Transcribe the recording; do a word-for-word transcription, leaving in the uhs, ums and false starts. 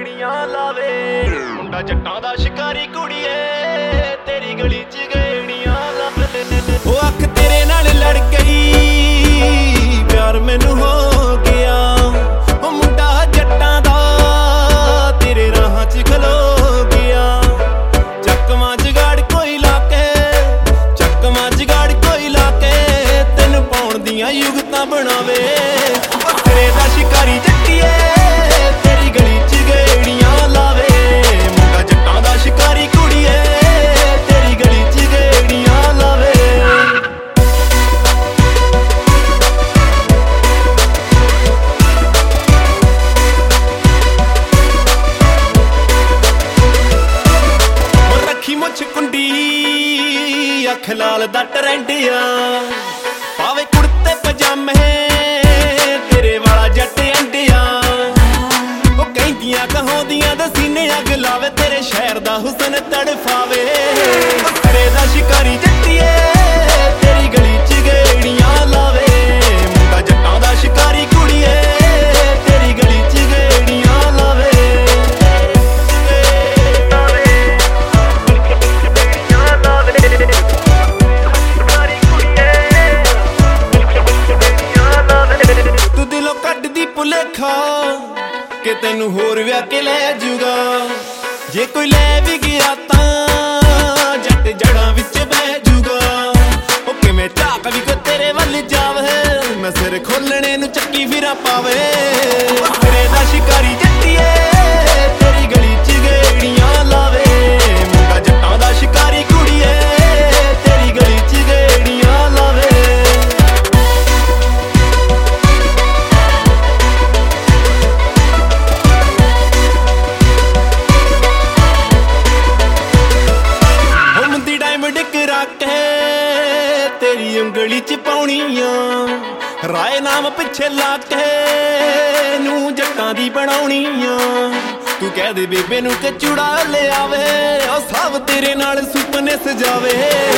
ਗੇੜੀਆਂ ਲਾਵੇ ਮੁੰਡਾ ਜੱਟਾਂ ਦਾ ਸ਼ਿਕਾਰੀ ਕੁੜੀਏ ਤੇਰੀ ਗਲੀ ਚ ਗੇੜੀਆਂ ਲਾਵੇ। ਉਹ ਅੱਖ ਤੇਰੇ ਨਾਲ ਲੜ ਗਈ ਪਿਆਰ ਮੈਨੂੰ ਹੋ ਗਿਆ ਉਹ ਮੁੰਡਾ ਜੱਟਾਂ ਦਾ ਤੇਰੇ ਰਾਹਾਂ ਚ ਖਲੋ ਗਿਆ। ਚੱਕਵਾਂ ਜਗਾੜ ਕੋਈ ਲਾ ਕੇ ਚੱਕਵਾਂ ਜਗਾੜ ਕੋਈ ਲਾ ਕੇ ਤੈਨੂੰ ਪਾਉਣ ਦੀਆਂ ਯੁਗਤਾਂ ਬਣਾਵੇ ਤੇਰੇ ਦਾ ਸ਼ਿਕਾਰੀ ਜੱਟੀਏ ਤੇਰੀ ਗਲੀ ਚ ਗੇੜੀਆਂ ਲਾਵੇ ਮੁੰਡਾ ਜੱਟਾਂ ਦਾ ਸ਼ਿਕਾਰੀ ਕੁੜੀਏ ਤੇਰੀ ਗਲੀ ਚ ਗੇੜੀਆਂ ਲਾਵੇ। ਰੱਖੀ ਮੁੱਛ ਕੁੰਡੀ ਅੱਖ ਲਾਲ ਦਾ ਟਰੈਂਡ ਆ ਪਾਵੇ ਕੁੜਤੇ ਪਜਾਮੇ ਤੇਰੇ ਵਾਲਾ ਜੱਟ ਅੰਡਿਆ ਉਹ ਕਹਿੰਦੀਆਂ ਕਹਾਉਂਦੀਆਂ ਦੇ ਸੀਨੇ ਅੱਗ ਲਾਵੇ ਤੇਰੇ ਸ਼ਹਿਰ ਦਾ ਹੁਸਨ ਤੜਫਾਵੇ ਤੇਰੇ ਦਾ ਸ਼ਿਕਾਰੀ ਜੱਟੀਏ ਤੇਰੀ ਗਲੀ ਚ ਗੇੜੀਆਂ ਲਾਵੇ ਮੁੰਡਾ ਜੱਟਾਂ ਦਾ ਸ਼ਿਕਾਰੀ ਕੁੜੀਏ ਤੇਰੀ ਗਲੀ ਚ ਗੇੜੀਆਂ ਲਾਵੇ। ਤੂੰ ਦਿਲੋਂ ਕੱਢਦੀ ਭੁਲੇਖਾ ਕਿ ਤੈਨੂੰ ਹੋਰ ਵਿਆਹ ਕੇ ਲੈ ਜੂਗਾ ਜੇ ਕੋਈ ਲੈ ਵੀ ਗਿਆ ਤਾਂ ਜੱਟ ਜੜਾਂ ਵਿੱਚ ਬਹਿ ਜੂਗਾ। ਉਹ ਕਿਵੇਂ ਝਾਕ ਵੀ ਕੋ ਤੇਰੇ ਵੱਲ ਜਾਵੇ ਮੈਂ ਸਿਰ ਖੋਲਣੇ ਨੂੰ ਚੱਕੀ ਫਿਰਾਂ ਪਾਵੇ ਤੇਰੇ ਦਾ ਸ਼ਿਕਾਰੀ ਜੱਟੀਏ ਤੇਰੀ ਗਲੀ ਚ ਗੇੜੀਆਂ ਲਾਵੇ ਮੁੰਡਾ ਜੱਟਾਂ ਦਾ ਸ਼ਿਕਾਰੀ ਕੁੜੀਏ ਤੇਰੀ ਗਲੀ ਚ ਗੇੜੀਆਂ ਲਾਵੇ। ਤੇਰੀ ਉਂਗਲੀ ਚ ਪਾਉਣੀਆਂ ਰਾਏ ਨਾਮ ਪਿੱਛੇ ਲਾ ਕੇ ਨੂੰ ਜੱਟਾਂ ਦੀ ਬਣਾਉਣੀਆਂ ਤੂੰ ਕਹਿ ਦੇ ਬੇਬੇ ਨੂੰ ਕਿ ਚੂੜਾ ਲਿਆਵੇ ਉਹ ਸਭ ਤੇਰੇ ਨਾਲ ਸੁਪਨੇ ਸਜਾਵੇ।